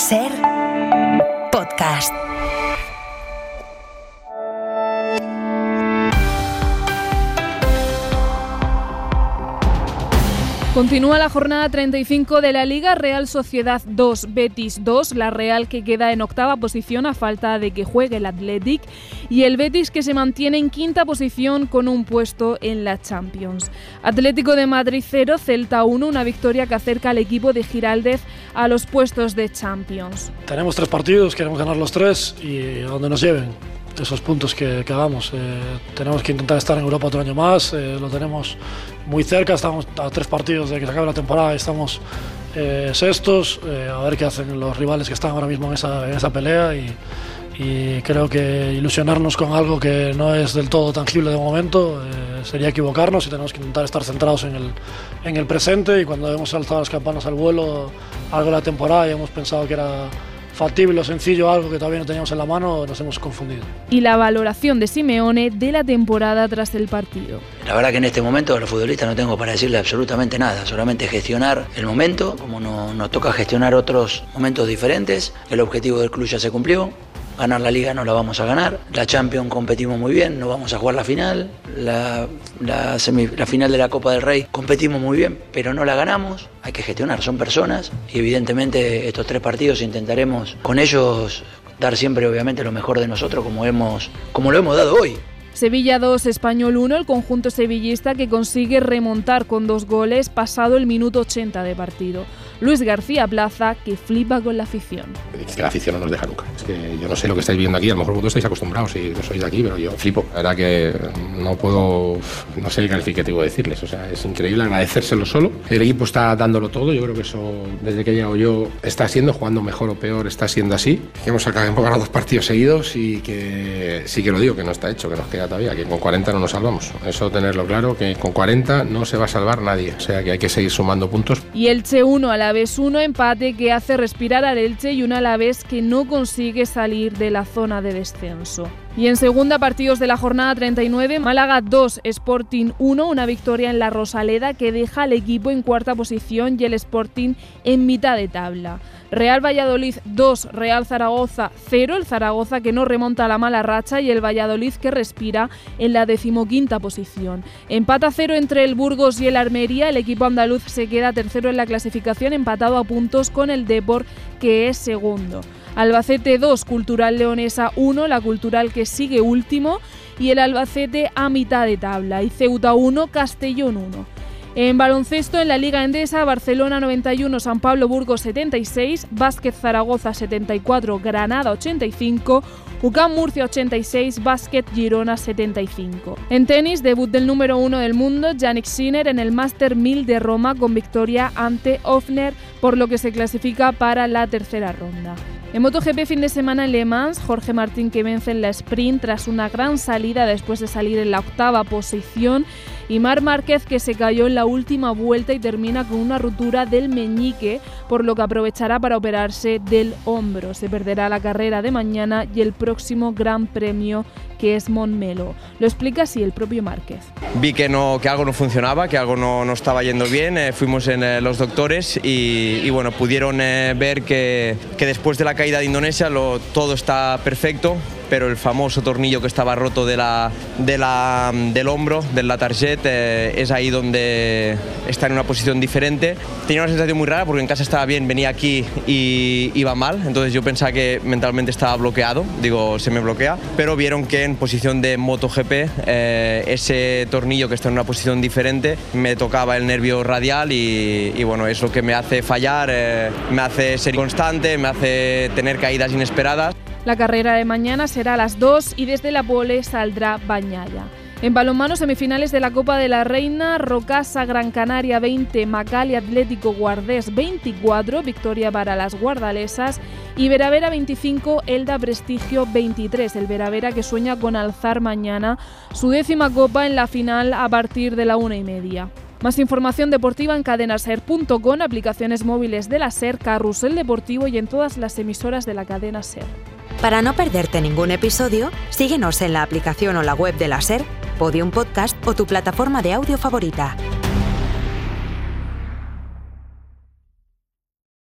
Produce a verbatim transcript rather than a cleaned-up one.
Ser Podcast. Continúa la jornada treinta y cinco de la Liga. Real Sociedad dos, Betis dos, la Real que queda en octava posición a falta de que juegue el Athletic, y el Betis que se mantiene en quinta posición con un puesto en la Champions. Atlético de Madrid cero, Celta uno, una victoria que acerca al equipo de Giraldez a los puestos de Champions. Tenemos tres partidos, queremos ganar los tres y a donde nos lleven esos puntos que, que hagamos. Eh, tenemos que intentar estar en Europa otro año más, eh, lo tenemos muy cerca, estamos a tres partidos de que se acabe la temporada y estamos eh, sextos, eh, a ver qué hacen los rivales que están ahora mismo en esa, en esa pelea y, y creo que ilusionarnos con algo que no es del todo tangible de momento eh, sería equivocarnos y tenemos que intentar estar centrados en el, en el presente, y cuando hemos alzado las campanas al vuelo algo de la temporada y hemos pensado que era factible o sencillo, algo que todavía no teníamos en la mano, nos hemos confundido. Y la valoración de Simeone de la temporada tras el partido. La verdad que en este momento a los futbolistas no tengo para decirle absolutamente nada, solamente gestionar el momento, como no, nos toca gestionar otros momentos diferentes. El objetivo del club ya se cumplió. Ganar la Liga no la vamos a ganar, la Champions competimos muy bien, no vamos a jugar la final, la, la, semi, la final de la Copa del Rey competimos muy bien, pero no la ganamos, hay que gestionar, son personas y evidentemente estos tres partidos intentaremos con ellos dar siempre obviamente lo mejor de nosotros como, hemos, como lo hemos dado hoy. Sevilla dos, Español uno, el conjunto sevillista que consigue remontar con dos goles pasado el minuto ochenta de partido. Luis García Plaza, que flipa con la afición. Es que la afición no nos deja nunca. Es que yo no sé lo que estáis viendo aquí, a lo mejor vosotros estáis acostumbrados y no sois de aquí, pero yo flipo. La verdad que no puedo, no sé el calificativo decirles, o sea, es increíble agradecérselo solo. El equipo está dándolo todo, yo creo que eso, desde que he llegado yo, está siendo, jugando mejor o peor, está siendo así. Que hemos, sacado, hemos ganado dos partidos seguidos y que sí que lo digo, que no está hecho, que nos queda todavía, que con cuarenta no nos salvamos. Eso tenerlo claro, que con cuarenta no se va a salvar nadie, o sea que hay que seguir sumando puntos. Y Elche uno, Alavés uno, empate que hace respirar al Elche y un Alavés que no consigue salir de la zona de descenso. Y en segunda, partidos de la jornada treinta y nueve, Málaga dos, Sporting uno, una victoria en la Rosaleda que deja al equipo en cuarta posición y el Sporting en mitad de tabla. Real Valladolid dos, Real Zaragoza cero, el Zaragoza que no remonta a la mala racha y el Valladolid que respira en la decimoquinta posición. Empata cero entre el Burgos y el Almería, el equipo andaluz se queda tercero en la clasificación empatado a puntos con el Depor que es segundo. Albacete dos, Cultural Leonesa uno, la Cultural que sigue último y el Albacete a mitad de tabla, y Ceuta uno, Castellón uno. En baloncesto, en la Liga Endesa, Barcelona noventa y uno, San Pablo Burgos setenta y seis, Básquet Zaragoza setenta y cuatro, Granada ochenta y cinco, U C A M Murcia ochenta y seis, Básquet Girona setenta y cinco. En tenis, debut del número uno del mundo, Jannik Sinner en el Master mil de Roma con victoria ante Ofner, por lo que se clasifica para la tercera ronda. En MotoGP, fin de semana en Le Mans, Jorge Martín que vence en la sprint tras una gran salida después de salir en la octava posición, y Marc Márquez que se cayó en la última vuelta y termina con una rotura del meñique, por lo que aprovechará para operarse del hombro. Se perderá la carrera de mañana y el próximo Gran Premio, que es Montmeló. Lo explica así el propio Márquez. Vi que, no, que algo no funcionaba, que algo no, no estaba yendo bien, eh, fuimos en eh, los doctores y, y bueno, pudieron eh, ver que, que después de la caída de Indonesia lo, todo está perfecto, pero el famoso tornillo que estaba roto de la, de la, del hombro, del la target, eh, es ahí donde está en una posición diferente. Tenía una sensación muy rara porque en casa estaba bien, venía aquí y iba mal, entonces yo pensaba que mentalmente estaba bloqueado, digo, se me bloquea, pero vieron que en posición de MotoGP eh, ese tornillo que está en una posición diferente me tocaba el nervio radial y, y bueno, es lo que me hace fallar, eh, me hace ser constante, me hace tener caídas inesperadas. La carrera de mañana será a las dos y desde la pole saldrá Bagnaia. En balonmano, semifinales de la Copa de la Reina, Rocasa Gran Canaria veinte, Maccabi Atlético Guardés veinticuatro, victoria para las guardalesas, y Veravera veinticinco, Elda Prestigio veintitrés, el Veravera que sueña con alzar mañana su décima copa en la final a partir de la una y media. Más información deportiva en cadenaser punto com, aplicaciones móviles de la SER, Carrusel Deportivo y en todas las emisoras de la cadena SER. Para no perderte ningún episodio, síguenos en la aplicación o la web de la SER, Podium Podcast o tu plataforma de audio favorita.